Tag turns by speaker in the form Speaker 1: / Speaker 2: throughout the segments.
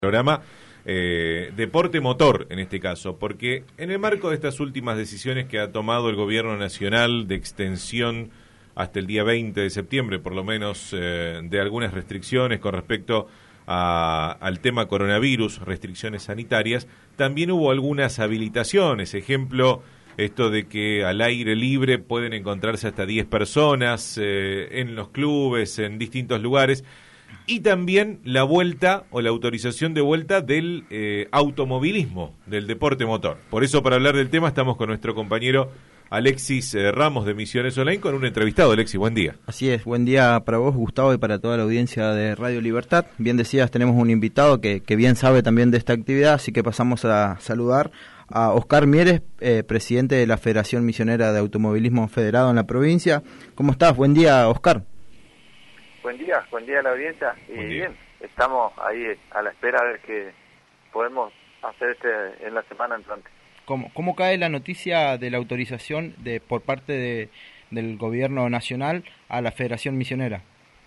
Speaker 1: Programa deporte motor en este caso, porque en el marco de estas últimas decisiones que ha tomado el gobierno nacional de extensión hasta el día 20 de septiembre, por lo menos, de algunas restricciones con respecto al tema coronavirus, restricciones sanitarias, también hubo algunas habilitaciones, ejemplo, esto de que al aire libre pueden encontrarse hasta 10 personas en los clubes, en distintos lugares. Y también la vuelta o la autorización de vuelta del automovilismo, del deporte motor. Por eso, para hablar del tema, estamos con nuestro compañero Alexis Ramos de Misiones Online con un entrevistado. Alexis, buen día.
Speaker 2: Así es, buen día para vos, Gustavo, y para toda la audiencia de Radio Libertad. Bien decías, tenemos un invitado que bien sabe también de esta actividad, así que pasamos a saludar a Oscar Mieres, presidente de la Federación Misionera de Automovilismo Federado en la provincia. ¿Cómo estás? Buen día, Oscar.
Speaker 3: Buen día a la audiencia. Y bien, estamos ahí a la espera de que podemos hacer en la semana entrante.
Speaker 2: ¿Cómo cae la noticia de la autorización por parte del gobierno nacional a la Federación Misionera?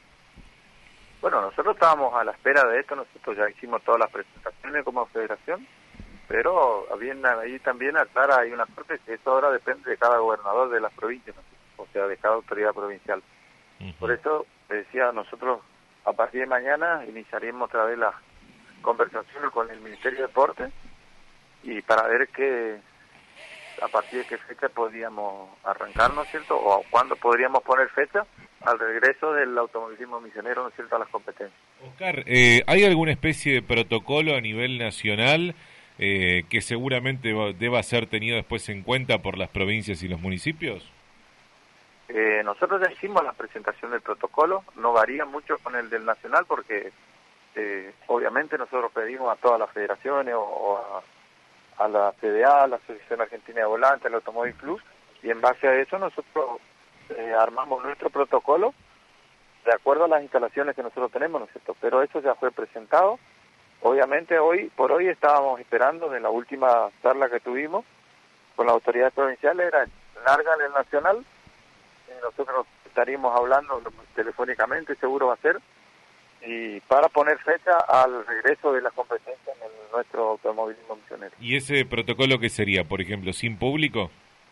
Speaker 3: Bueno, nosotros estábamos a la espera de esto, nosotros ya hicimos todas las presentaciones como federación, pero ahí también aclara, hay una parte que eso ahora depende de cada gobernador de las provincias, o sea, de cada autoridad provincial. Por eso, decía, nosotros a partir de mañana iniciaremos otra vez las conversaciones con el Ministerio de Deporte y para ver a partir de qué fecha podríamos arrancar, ¿no es cierto? O cuándo podríamos poner fecha al regreso del automovilismo misionero, ¿no es cierto?, a las competencias.
Speaker 1: Oscar, ¿hay alguna especie de protocolo a nivel nacional que seguramente deba ser tenido después en cuenta por las provincias y los municipios?
Speaker 3: Nosotros ya hicimos la presentación del protocolo, no varía mucho con el del nacional porque obviamente nosotros pedimos a todas las federaciones o a la CDA, a la Asociación Argentina de Volantes, al Automóvil Club, y en base a eso nosotros armamos nuestro protocolo de acuerdo a las instalaciones que nosotros tenemos, ¿no es cierto? Pero eso ya fue presentado. Obviamente por hoy estábamos esperando, de la última charla que tuvimos con las autoridades provinciales, era larga el nacional. Nosotros estaríamos hablando telefónicamente, seguro va a ser, y para poner fecha al regreso de las competencias en nuestro automovilismo misionero.
Speaker 1: ¿Y ese protocolo qué sería, por ejemplo, sin público?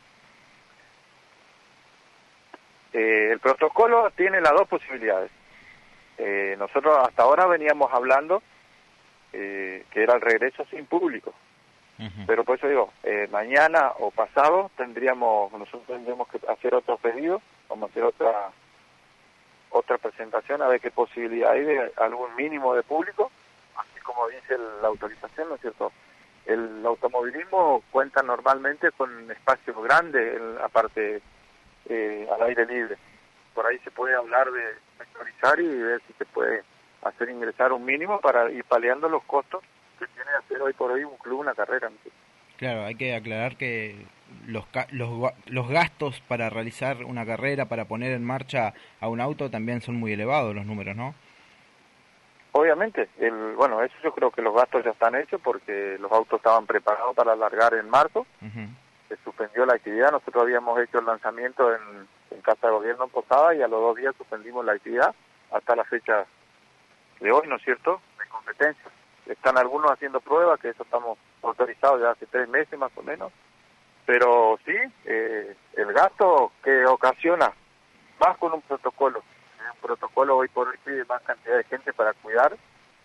Speaker 3: El protocolo tiene las dos posibilidades. Nosotros hasta ahora veníamos hablando que era el regreso sin público. Pero por eso digo, mañana o pasado nosotros tendríamos que hacer otro pedido, vamos a hacer otra presentación a ver qué posibilidad hay de algún mínimo de público, así como dice la autorización, ¿no es cierto? El automovilismo cuenta normalmente con espacios grandes, aparte al aire libre. Por ahí se puede hablar de sectorizar y ver si se puede hacer ingresar un mínimo para ir paliando los costos que tiene que hacer hoy por hoy un club, una carrera, ¿no?
Speaker 2: Claro, hay que aclarar que los gastos para realizar una carrera, para poner en marcha a un auto, también son muy elevados los números, ¿no?
Speaker 3: Obviamente, bueno, eso yo creo que los gastos ya están hechos porque los autos estaban preparados para alargar en marzo. Se suspendió la actividad, nosotros habíamos hecho el lanzamiento en Casa de Gobierno en Posada y a los 2 días suspendimos la actividad hasta la fecha de hoy, ¿no es cierto?, de competencia. Están algunos haciendo pruebas, que eso estamos autorizados ya hace 3 meses más o menos, pero sí, el gasto que ocasiona, más con un protocolo hoy por hoy pide más cantidad de gente para cuidar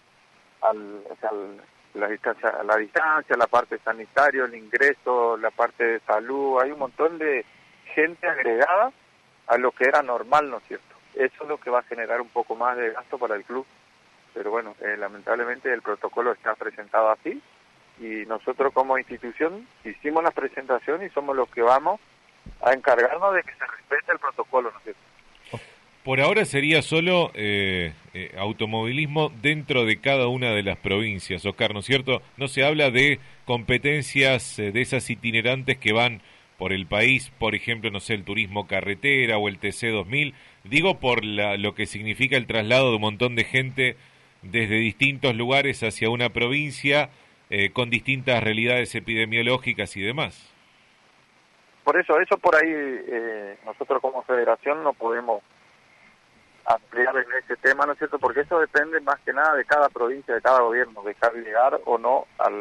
Speaker 3: la distancia, la parte sanitaria, el ingreso, la parte de salud, hay un montón de gente agregada a lo que era normal, ¿no es cierto? Eso es lo que va a generar un poco más de gasto para el club. Pero bueno, lamentablemente el protocolo está presentado así y nosotros como institución hicimos la presentación y somos los que vamos a encargarnos de que se respete el protocolo, ¿no es cierto?
Speaker 1: Por ahora sería solo automovilismo dentro de cada una de las provincias, Oscar, ¿no es cierto? No se habla de competencias de esas itinerantes que van por el país, por ejemplo, no sé, el turismo carretera o el TC2000, digo por lo que significa el traslado de un montón de gente desde distintos lugares hacia una provincia con distintas realidades epidemiológicas y demás.
Speaker 3: Por eso por ahí nosotros como federación no podemos ampliar en ese tema, ¿no es cierto? Porque eso depende más que nada de cada provincia, de cada gobierno, dejar llegar o no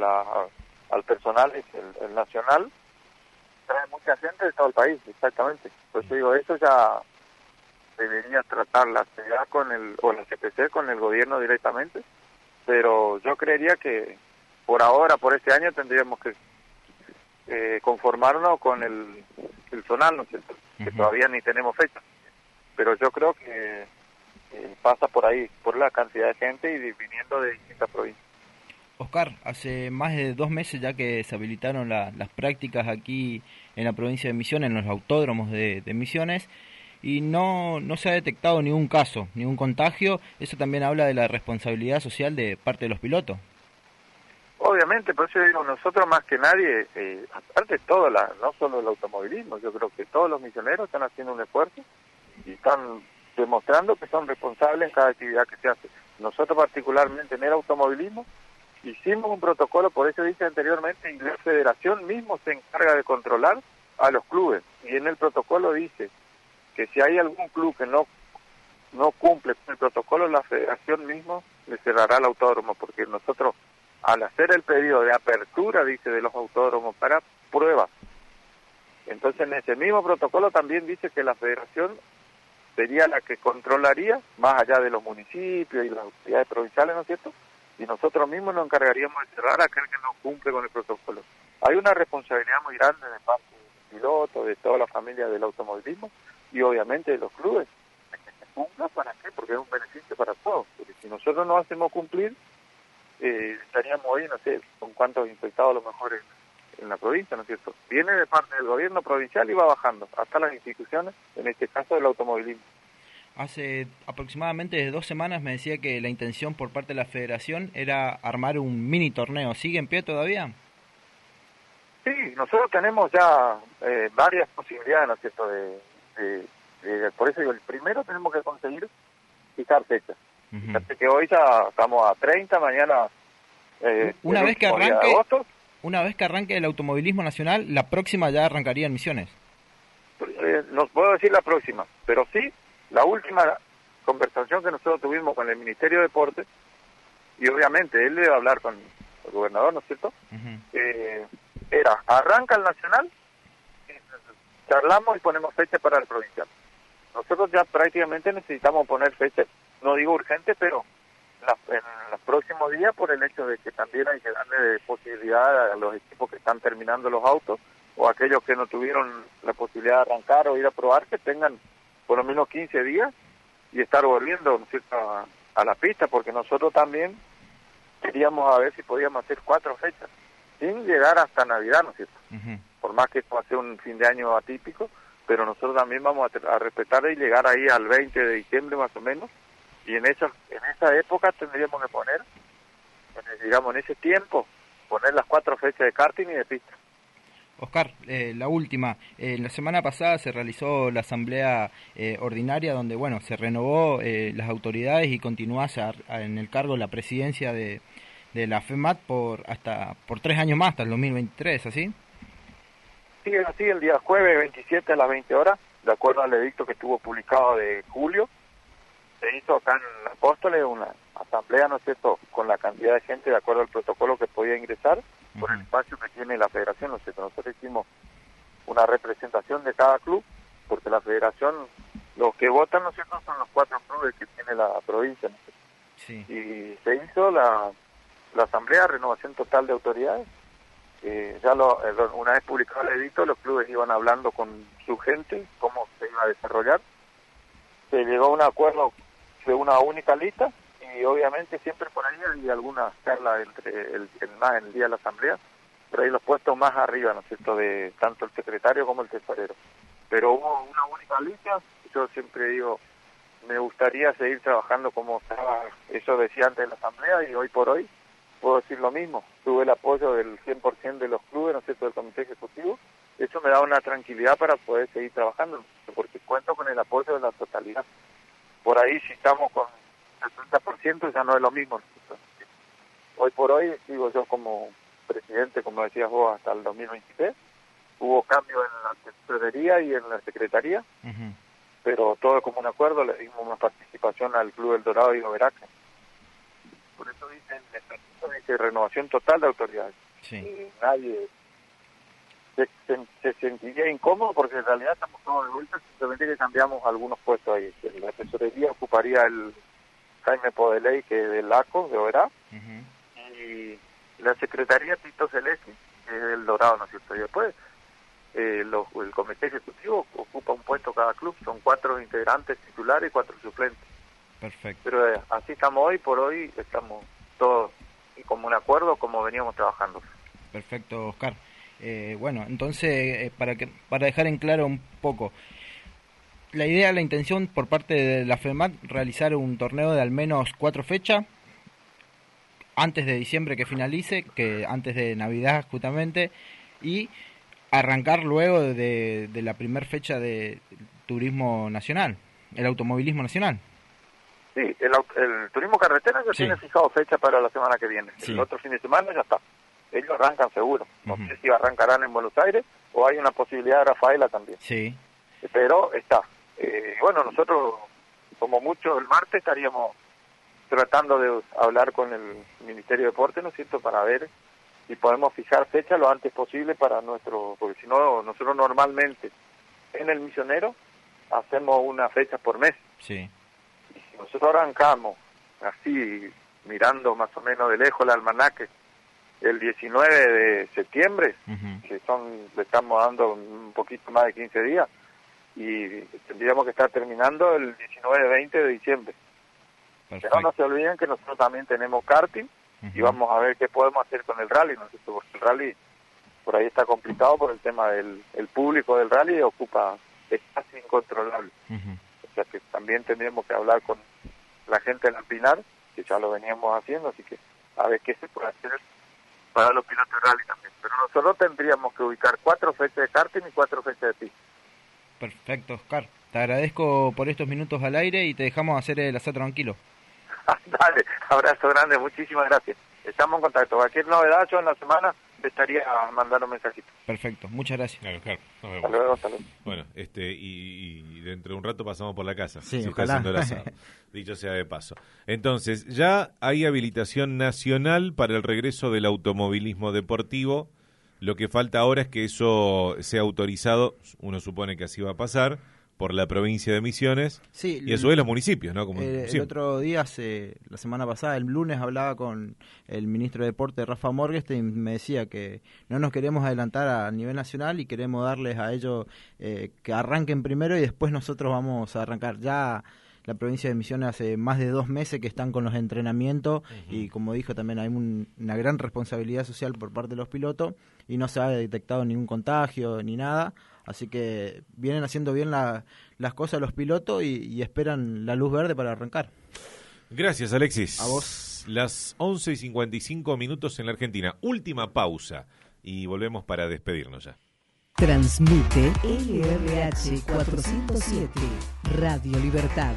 Speaker 3: al personal, el nacional, trae mucha gente de todo el país, exactamente. Pues digo, eso ya debería tratar la CEA o la CPC con el gobierno directamente, pero yo creería que por ahora, por este año, tendríamos que conformarnos con el zonal, ¿no es cierto? Que todavía ni tenemos fecha, pero yo creo que pasa por ahí, por la cantidad de gente y viniendo de distintas provincias.
Speaker 2: Oscar, hace más de 2 meses ya que se habilitaron las prácticas aquí en la provincia de Misiones, en los autódromos de Misiones, y no se ha detectado ningún caso, ningún contagio. Eso también habla de la responsabilidad social de parte de los pilotos.
Speaker 3: Obviamente, por eso digo, nosotros más que nadie, aparte de todo, no solo el automovilismo, yo creo que todos los misioneros están haciendo un esfuerzo y están demostrando que son responsables en cada actividad que se hace. Nosotros particularmente en el automovilismo hicimos un protocolo, por eso dije anteriormente, y la federación mismo se encarga de controlar a los clubes, y en el protocolo dice que si hay algún club que no cumple con el protocolo, la federación mismo le cerrará el autódromo, porque nosotros, al hacer el pedido de apertura, dice, de los autódromos para pruebas, entonces en ese mismo protocolo también dice que la federación sería la que controlaría, más allá de los municipios y las autoridades provinciales, ¿no es cierto? Y nosotros mismos nos encargaríamos de cerrar a aquel que no cumple con el protocolo. Hay una responsabilidad muy grande de parte del piloto, de toda la familia del automovilismo y obviamente de los clubes. Que se cumpla, ¿para qué? Porque es un beneficio para todos. Porque si nosotros no hacemos cumplir, estaríamos hoy, no sé, con cuántos infectados a lo mejor en la provincia, ¿no es cierto? Viene de parte del gobierno provincial y va bajando hasta las instituciones, en este caso del automovilismo.
Speaker 2: Hace aproximadamente 2 semanas me decía que la intención por parte de la federación era armar un mini torneo. ¿Sigue en pie todavía?
Speaker 3: Sí, nosotros tenemos ya varias posibilidades, ¿no es cierto? Por eso digo, el primero tenemos que conseguir fijar fechas. Fíjate que hoy ya estamos a 30, mañana
Speaker 2: una vez que arranque el automovilismo nacional, la próxima ya arrancaría en Misiones.
Speaker 3: No puedo decir la próxima, pero sí la última conversación que nosotros tuvimos con el Ministerio de Deportes, y obviamente él debe hablar con el gobernador, ¿no es cierto? Era, arranca el nacional, charlamos y ponemos fecha para el provincial. Nosotros ya prácticamente necesitamos poner fecha, no digo urgente, pero en los próximos días, por el hecho de que también hay que darle posibilidad a los equipos que están terminando los autos, o aquellos que no tuvieron la posibilidad de arrancar o ir a probar, que tengan por lo menos 15 días y estar volviendo, ¿no es cierto?, a la pista, porque nosotros también queríamos a ver si podíamos hacer 4 fechas, sin llegar hasta Navidad, ¿no es cierto? Por más que esto va a ser un fin de año atípico, pero nosotros también vamos a respetar y llegar ahí al 20 de diciembre más o menos, y en esa época tendríamos que poner, digamos, en ese tiempo, poner las 4 fechas de karting y de pista.
Speaker 2: Oscar, la última. La semana pasada se realizó la asamblea ordinaria donde, bueno, se renovó las autoridades y continúa en el cargo la presidencia de la FEMAT por 3 años más, hasta el 2023, ¿así?
Speaker 3: Sí, así, el día jueves 27 a las 20 horas, de acuerdo al edicto que estuvo publicado de julio, se hizo acá en Apóstoles una asamblea, ¿no es cierto?, con la cantidad de gente de acuerdo al protocolo que podía ingresar, por el espacio que tiene la federación, ¿no es cierto? Nosotros hicimos una representación de cada club, porque la federación, los que votan, ¿no es cierto?, son los 4 clubes que tiene la provincia, ¿no es cierto? Sí. Y se hizo la asamblea, renovación total de autoridades. Una vez publicado el edicto, los clubes iban hablando con su gente, cómo se iba a desarrollar. Se llegó a un acuerdo de una única lista, y obviamente siempre por ahí hay alguna charla entre el día de la asamblea, pero ahí los puestos más arriba, ¿no es cierto?, de tanto el secretario como el tesorero. Pero hubo una única lista. Yo siempre digo, me gustaría seguir trabajando como estaba, eso decía antes de la asamblea, y hoy por hoy puedo decir lo mismo. Tuve el apoyo del 100% de los clubes, ¿no es cierto?, del comité ejecutivo. Eso me da una tranquilidad para poder seguir trabajando, porque cuento con el apoyo de la totalidad. Por ahí, si estamos con el 30%, ya no es lo mismo. Hoy por hoy, digo yo como presidente, como decías vos, hasta el 2023, hubo cambio en la tesorería y en la secretaría, pero todo como un acuerdo, le dimos una participación al Club El Dorado y Overac. Por eso dicen que renovación total de autoridades.
Speaker 2: Sí.
Speaker 3: Y nadie se sentiría incómodo porque en realidad estamos todos de vuelta, simplemente que cambiamos algunos puestos ahí. La tesorería ocuparía el Jaime Podeley, que es del ACO, de Overac, y la secretaría Tito Celesti, que es del Dorado, ¿no es cierto? Y después el comité ejecutivo ocupa un puesto cada club, son 4 integrantes titulares y 4 suplentes.
Speaker 2: Perfecto.
Speaker 3: Pero así estamos hoy, por hoy estamos todos como un acuerdo, como veníamos trabajando.
Speaker 2: Perfecto, Oscar. Bueno, entonces, para dejar en claro un poco, la idea, la intención por parte de la FEMAT, realizar un torneo de al menos 4 fechas, antes de diciembre que finalice, que antes de Navidad justamente, y arrancar luego de la primera fecha de turismo nacional, el automovilismo nacional.
Speaker 3: Sí, el turismo carretera ya tiene fijado fecha para la semana que viene.
Speaker 2: Sí.
Speaker 3: El otro fin de semana ya está. Ellos arrancan seguro. No sé si arrancarán en Buenos Aires o hay una posibilidad de Rafaela también.
Speaker 2: Sí.
Speaker 3: Pero está. Bueno, nosotros, como mucho, el martes estaríamos tratando de hablar con el Ministerio de Deporte, ¿no es cierto?, para ver si podemos fijar fecha lo antes posible para porque si no, nosotros normalmente en el Misionero hacemos una fecha por mes.
Speaker 2: Sí.
Speaker 3: Y si nosotros arrancamos así, mirando más o menos de lejos el almanaque, el 19 de septiembre, que le estamos dando un poquito más de 15 días, y tendríamos que estar terminando el 19-20 de diciembre.
Speaker 2: Perfecto.
Speaker 3: Pero no se olviden que nosotros también tenemos karting, y vamos a ver qué podemos hacer con el rally, ¿no? Porque el rally por ahí está complicado por el tema del público del rally, es casi incontrolable. O sea que también tendríamos que hablar con la gente de la Pinar, que ya lo veníamos haciendo, así que a ver qué se puede hacer para los pilotos de rally también. Pero nosotros tendríamos que ubicar 4 fechas de karting y 4 fechas de pista.
Speaker 2: Perfecto, Oscar. Te agradezco por estos minutos al aire y te dejamos hacer el asado tranquilo.
Speaker 3: Dale, abrazo grande, muchísimas gracias. Estamos en contacto. Cualquier novedad, yo en la semana te estaría mandando un mensajito.
Speaker 2: Perfecto, muchas gracias.
Speaker 1: Claro, nos vemos.
Speaker 3: Hasta luego.
Speaker 1: Bueno, y dentro de un rato pasamos por la casa.
Speaker 2: Sí,
Speaker 1: si
Speaker 2: ojalá.
Speaker 1: está haciendo el asado. Dicho sea de paso. Entonces, ya hay habilitación nacional para el regreso del automovilismo deportivo. Lo que falta ahora es que eso sea autorizado, uno supone que así va a pasar, por la provincia de Misiones,
Speaker 2: sí,
Speaker 1: y a su vez los municipios, ¿no? Como
Speaker 2: el otro día, la semana pasada, el lunes, hablaba con el ministro de Deporte, Rafa Morgenstern, y me decía que no nos queremos adelantar a nivel nacional y queremos darles a ellos que arranquen primero y después nosotros vamos a arrancar. Ya la provincia de Misiones hace más de 2 meses que están con los entrenamientos y como dijo también hay una gran responsabilidad social por parte de los pilotos y no se ha detectado ningún contagio ni nada. Así que vienen haciendo bien las cosas los pilotos y esperan la luz verde para arrancar.
Speaker 1: Gracias, Alexis.
Speaker 2: A vos.
Speaker 1: Las 11:55 en la Argentina. Última pausa y volvemos para despedirnos ya.
Speaker 4: Transmite LRH 407, Radio Libertad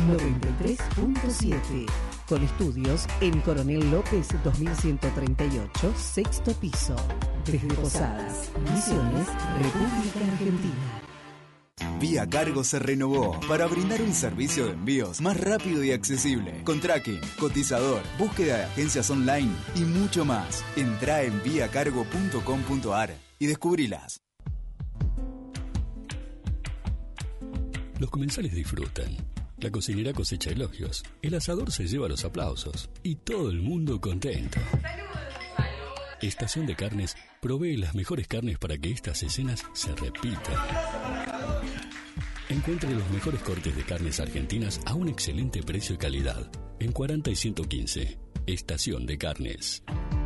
Speaker 4: 93.7, con estudios en Coronel López 2138, sexto piso, desde Posadas, Misiones, República Argentina.
Speaker 5: Vía Cargo se renovó para brindar un servicio de envíos más rápido y accesible, con tracking, cotizador, búsqueda de agencias online y mucho más. Entrá en viacargo.com.ar y descubrilas.
Speaker 6: Los comensales disfrutan, la cocinera cosecha elogios, el asador se lleva los aplausos y todo el mundo contento. Estación de Carnes provee las mejores carnes para que estas escenas se repitan. Encuentre los mejores cortes de carnes argentinas a un excelente precio y calidad. En 40 y 115, Estación de Carnes.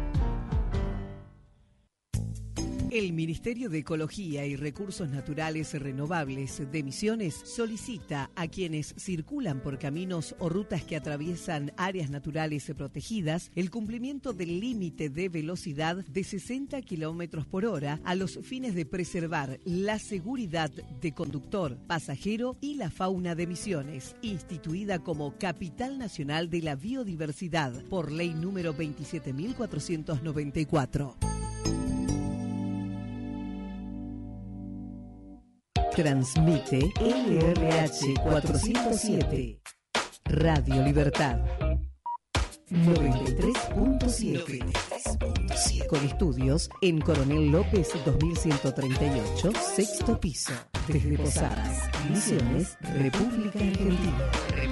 Speaker 4: El Ministerio de Ecología y Recursos Naturales Renovables de Misiones solicita a quienes circulan por caminos o rutas que atraviesan áreas naturales protegidas el cumplimiento del límite de velocidad de 60 kilómetros por hora a los fines de preservar la seguridad de conductor, pasajero y la fauna de Misiones, instituida como Capital Nacional de la Biodiversidad por Ley número 27.494. Transmite LRH 407. Radio Libertad 93.7. Con estudios en Coronel López 2138, sexto piso. Desde Posadas, Misiones, República Argentina.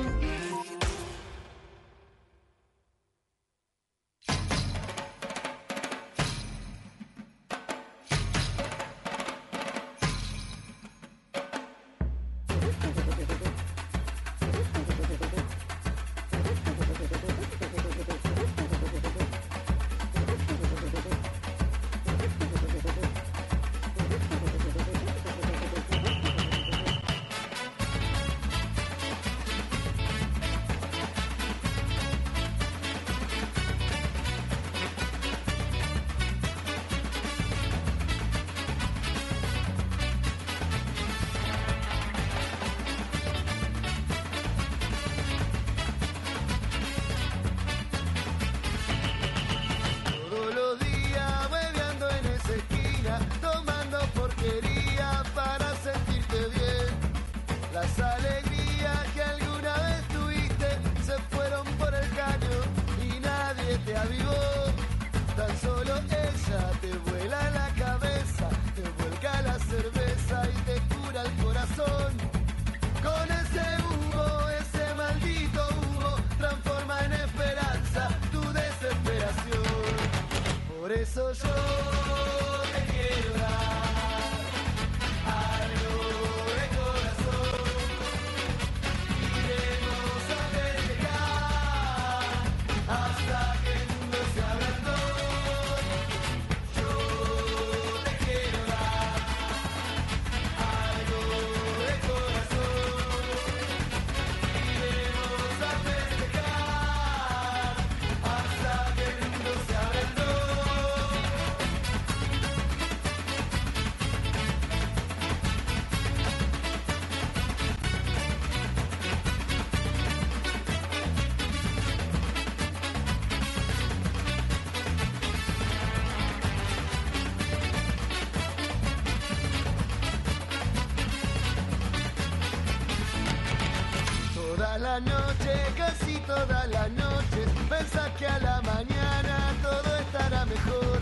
Speaker 7: La noche, casi toda la noche, pensás que a la mañana todo estará mejor,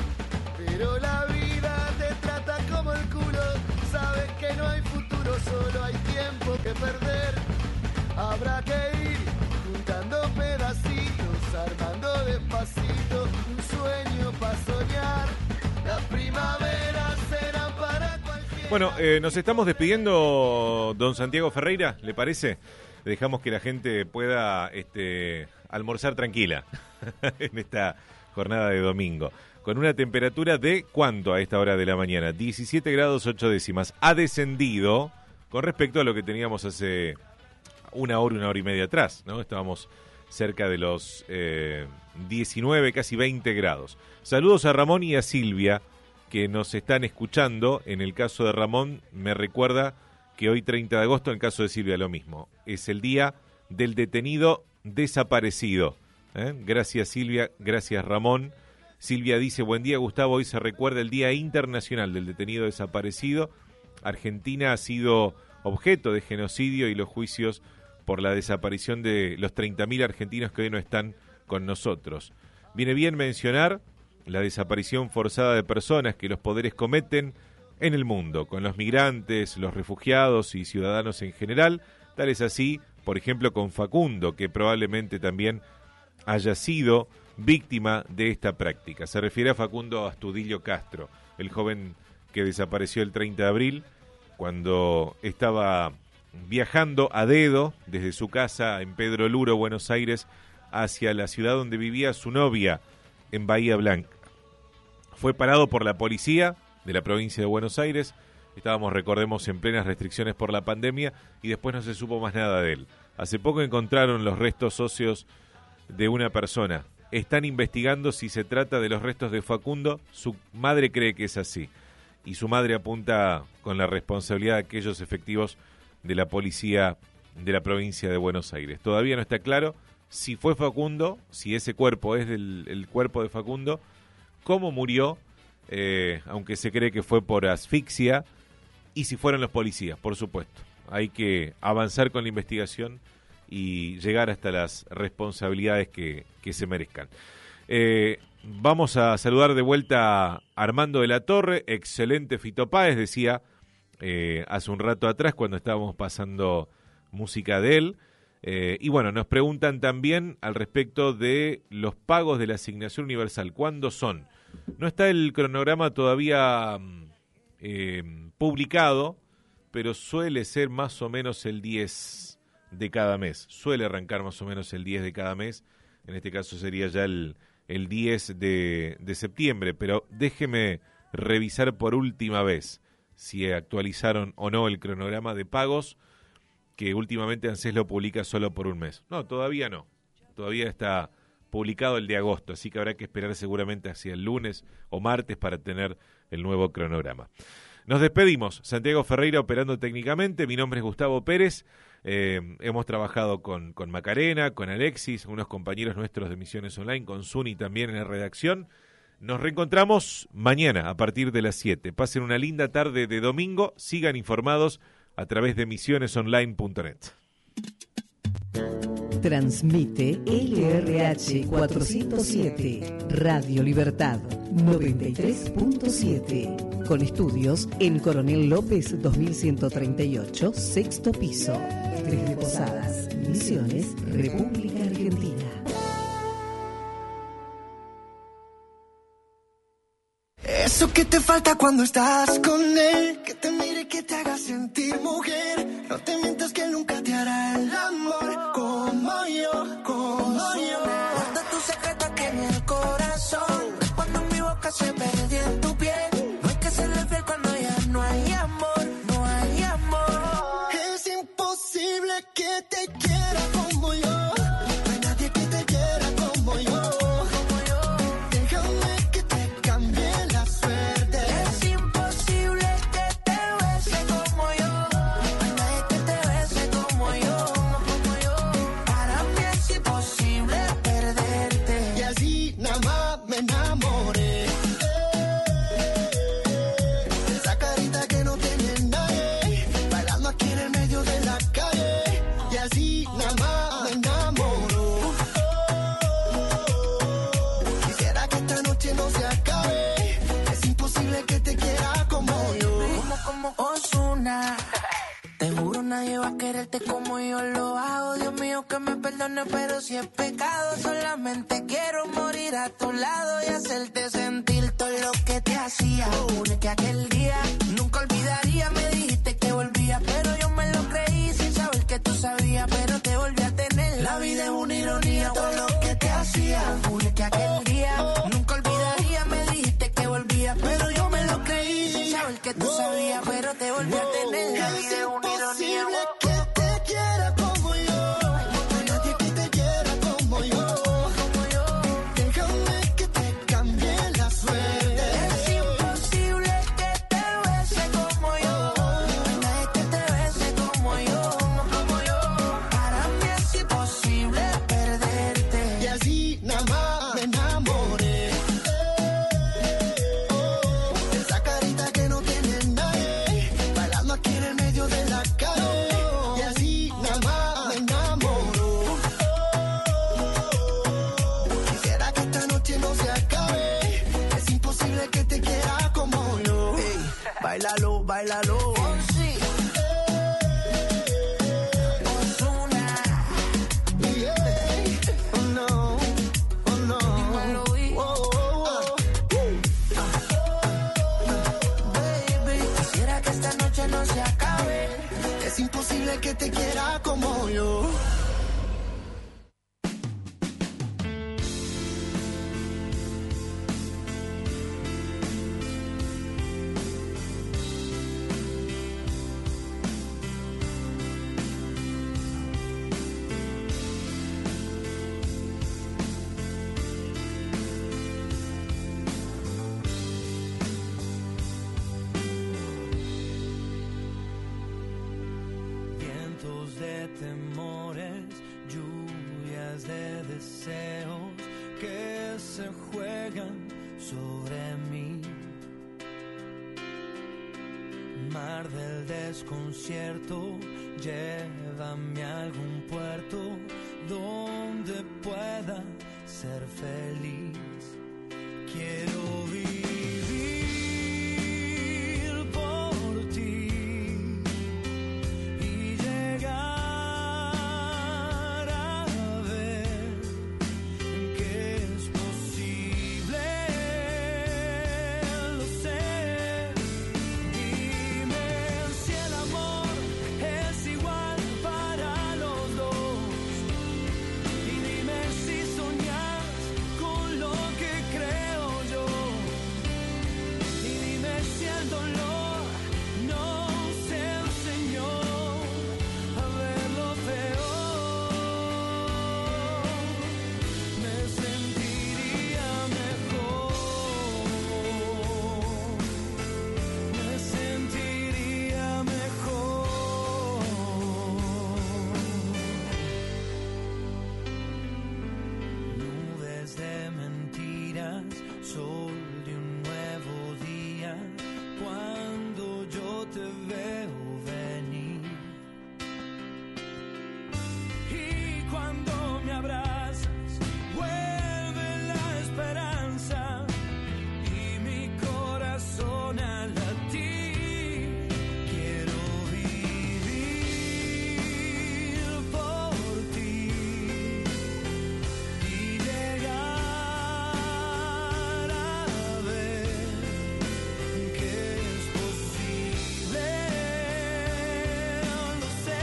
Speaker 7: pero la vida te trata como el culo, sabes que no hay futuro, solo hay tiempo que perder, habrá que ir juntando pedacitos, armando despacito, un sueño para soñar, las primaveras serán para cualquier...
Speaker 1: Bueno, nos estamos despidiendo, don Santiago Ferreira, ¿le parece? Dejamos que la gente pueda almorzar tranquila en esta jornada de domingo. Con una temperatura de ¿cuánto a esta hora de la mañana? 17 grados 8 décimas. Ha descendido con respecto a lo que teníamos hace una hora y media atrás, ¿no? Estábamos cerca de los 19, casi 20 grados. Saludos a Ramón y a Silvia, que nos están escuchando. En el caso de Ramón, me recuerda que hoy 30 de agosto, en el caso de Silvia lo mismo, es el día del detenido desaparecido. Gracias Silvia, gracias Ramón. Silvia dice, buen día Gustavo, hoy se recuerda el Día Internacional del Detenido Desaparecido. Argentina ha sido objeto de genocidio y los juicios por la desaparición de los 30.000 argentinos que hoy no están con nosotros. Viene bien mencionar la desaparición forzada de personas que los poderes cometen en el mundo, con los migrantes, los refugiados y ciudadanos en general. Tal es así, por ejemplo, con Facundo, que probablemente también haya sido víctima de esta práctica. Se refiere a Facundo Astudillo Castro, el joven que desapareció el 30 de abril, cuando estaba viajando a dedo desde su casa en Pedro Luro, Buenos Aires, hacia la ciudad donde vivía su novia, en Bahía Blanca. Fue parado por la policía de la provincia de Buenos Aires. Estábamos, recordemos, en plenas restricciones por la pandemia y después no se supo más nada de él. Hace poco encontraron los restos óseos de una persona. Están investigando si se trata de los restos de Facundo. Su madre cree que es así. Y su madre apunta con la responsabilidad de aquellos efectivos de la policía de la provincia de Buenos Aires. Todavía no está claro si fue Facundo, si ese cuerpo es el cuerpo de Facundo, cómo murió, aunque se cree que fue por asfixia, y si fueron los policías, por supuesto. Hay que avanzar con la investigación y llegar hasta las responsabilidades que se merezcan. Vamos a saludar de vuelta a Armando de la Torre, excelente Fito Páez, decía hace un rato atrás cuando estábamos pasando música de él. Y bueno, nos preguntan también al respecto de los pagos de la asignación universal. ¿Cuándo son? No está el cronograma todavía publicado, pero suele ser más o menos el 10 de cada mes. Suele arrancar más o menos el 10 de cada mes. En este caso sería ya el 10 de septiembre. Pero déjeme revisar por última vez si actualizaron o no el cronograma de pagos, que últimamente ANSES lo publica solo por un mes. No, todavía no. Todavía está publicado el de agosto, así que habrá que esperar seguramente hacia el lunes o martes para tener el nuevo cronograma. Nos despedimos. Santiago Ferreira operando técnicamente. Mi nombre es Gustavo Pérez. Hemos trabajado con Macarena, con Alexis, unos compañeros nuestros de Misiones Online, con Zuni también en la redacción. Nos reencontramos mañana a partir de las 7. Pasen una linda tarde de domingo. Sigan informados a través de misionesonline.net.
Speaker 4: Transmite LRH 407, Radio Libertad 93.7, con estudios en Coronel López 2138, sexto piso, 3 de Posadas, Misiones, República Argentina.
Speaker 7: Eso que te falta cuando estás con él, que te mire, que te haga sentir mujer. No te mientas que nunca te hará el amor como yo, como yo. Guarda tu secreto aquí en el corazón, cuando mi boca se perdió en tu piel. No hay que serle fiel cuando ya no hay amor, no hay amor. Es imposible que te quiera como yo. No hay nadie que te quiera como yo. Te juro nadie va a quererte como yo lo hago. Dios mío que me perdone, pero si es pecado, solamente quiero morir a tu lado y hacerte sentir todo lo que te hacía. Juro que aquel día nunca olvidaría. Me dijiste que volvía, pero yo me lo creí sin saber que tú sabías, pero te volví a tener. La vida es una ironía, todo lo que te hacía. Juro que aquel día nunca olvidaría. Me dijiste que volvía, pero yo me lo creí sin saber que tú sabías, pero te volví a tener. La vida es una ironía. Que te quiera como yo, no hay nadie que te quiera como yo. Déjame que te cambie la suerte. Es imposible que te bese como yo. No hay nadie que te bese como yo. Para mí es imposible perderte. Y así nada más me enamoré. Esa carita que no tiene nadie, bailando aquí en el medio de la calle. Y así nada más me enamoro. Quisiera que esta noche no se acabe. Es imposible que te quiera como yo. Hey, báilalo, báilalo. No se acabe, es imposible que te quiera como yo.
Speaker 8: De temores, lluvias de deseos que se juegan sobre mí. mar del desconcierto, llévame a algún puerto donde pueda ser feliz. Quiero vivir por ti y llegar a ver que es posible. Lo sé. Dime si el amor es igual para los dos y dime si soñas con lo que creo yo. Y dime si el dolor no se enseñó a ver lo peor. Me sentiría mejor. Me sentiría mejor. Nubes de mentiras, sol de un nuevo día, cuando yo te veo venir. Y cuando me abrazas, vuelve la esperanza y mi corazón a latir. Quiero vivir por ti y llegar a ver que es posible. Lo sé.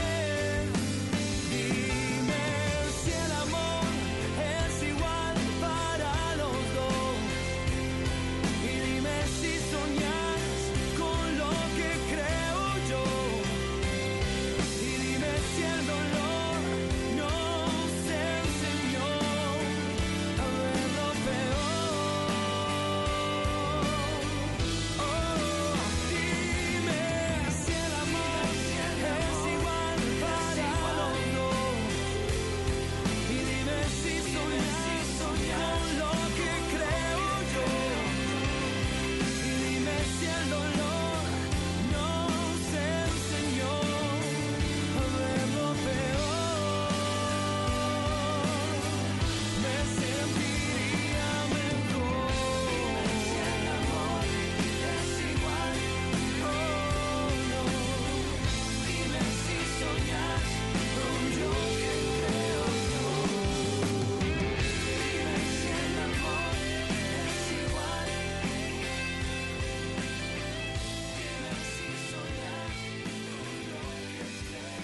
Speaker 8: Dime si el amor es igual para los dos y dime si soñas con lo que creo yo. Y dime si el dolor no se enseñó a ver lo peor. Dime si el amor es igual para los dos y dime si soñas con lo que creo yo. Y dime si el dolor no se enseñó a ver lo peor. Me sentiría mejor. Dime si el amor es igual. Oh, no. Dime si soñas con lo que creo yo. Dime si el amor es igual. Dime si soñas con lo que creo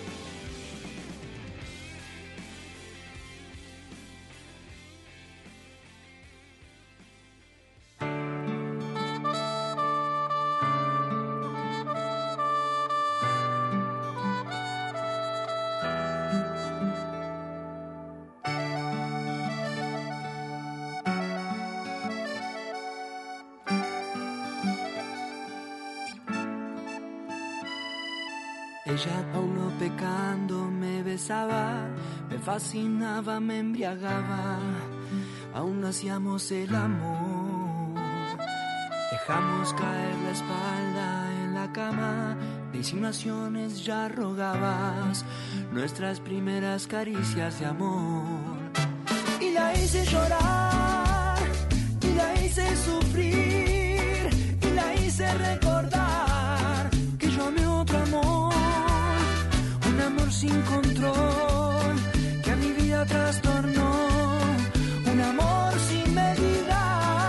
Speaker 9: Ella, Paulo pecando, me besaba, me fascinaba, me embriagaba, aún no hacíamos el amor. Dejamos caer la espalda en la cama, de insinuaciones ya rogabas, nuestras primeras caricias de amor. Y la hice llorar, y la hice sufrir, y la hice recordar que yo amé otro amor. Un amor sin control que a mi vida trastornó, un amor sin medida.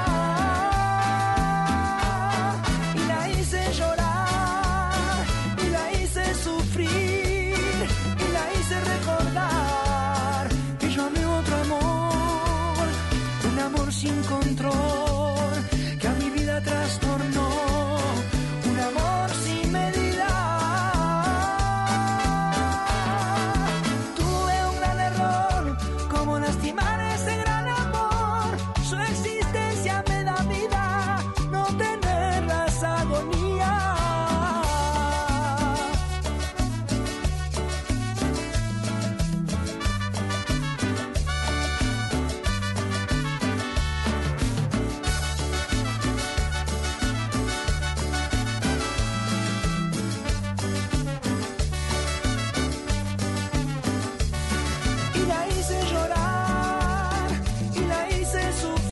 Speaker 9: Y la hice llorar, y la hice sufrir, y la hice recordar que yo amé otro amor. Un amor sin control que a mi vida trastornó,